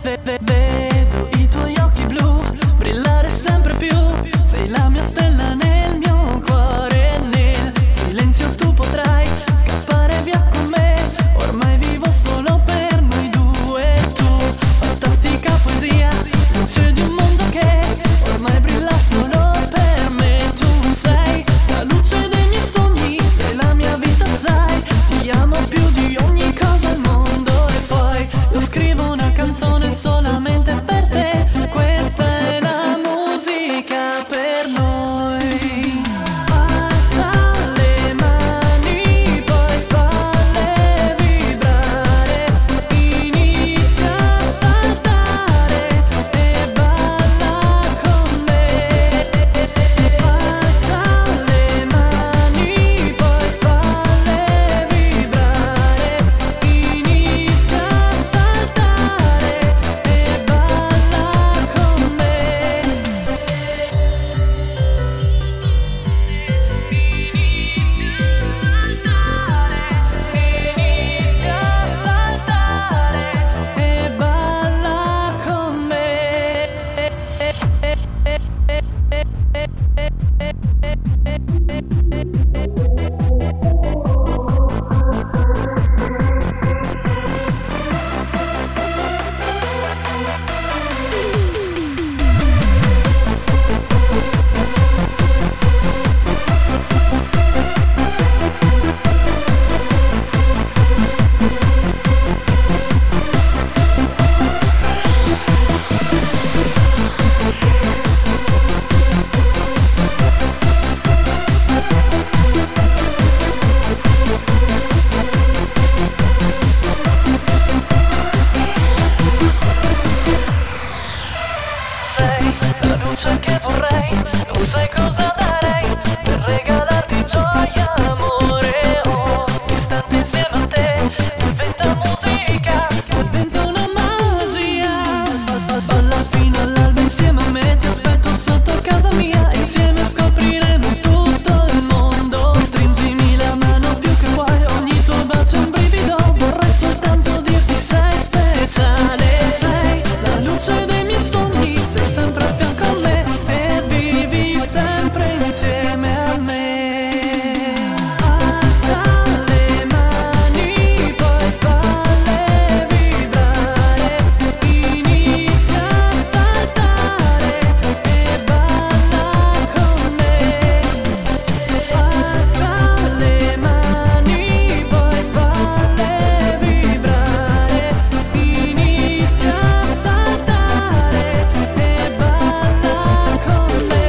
Vedo i tuoi occhi blu brillare sempre più. Sei la mia stella nel mio cuore. Nel silenzio tu potrai scappare via con me. Ormai vivo solo per noi due. Tu, fantastica poesia, luce di un mondo che ormai brilla solo per me. Tu sei la luce dei miei sogni, sei la mia vita, sai. Ti amo più di ogni cosa al mondo. E poi io scrivo una canzone solamente per te. Questa è la musica per noi. Alza le mani, poi falle vibrare. Inizia a saltare e balla con me. Alza le mani, poi falle vibrare. Inizia a saltare e balla con me. Inizia a saltare e balla con me. Sei la luce che vorrei, non sai cosa darei per regalarti gioia, amore. Oh, istante insieme a te diventa musica, diventa una magia. Balla fino all'alba insieme a me, ti aspetto sotto casa mia. Insieme scopriremo tutto il mondo. Stringimi la mano più che vuoi, ogni tuo bacio è un brivido. Vorrei soltanto dirti sei speciale. Sei la luce dei miei sogni, sei sempre a fianco a me e vivi sempre insieme a me. Alza le mani, poi falle vibrare. Inizia a saltare e balla con me. Alza le mani, poi falle vibrare. Inizia a saltare e balla con me.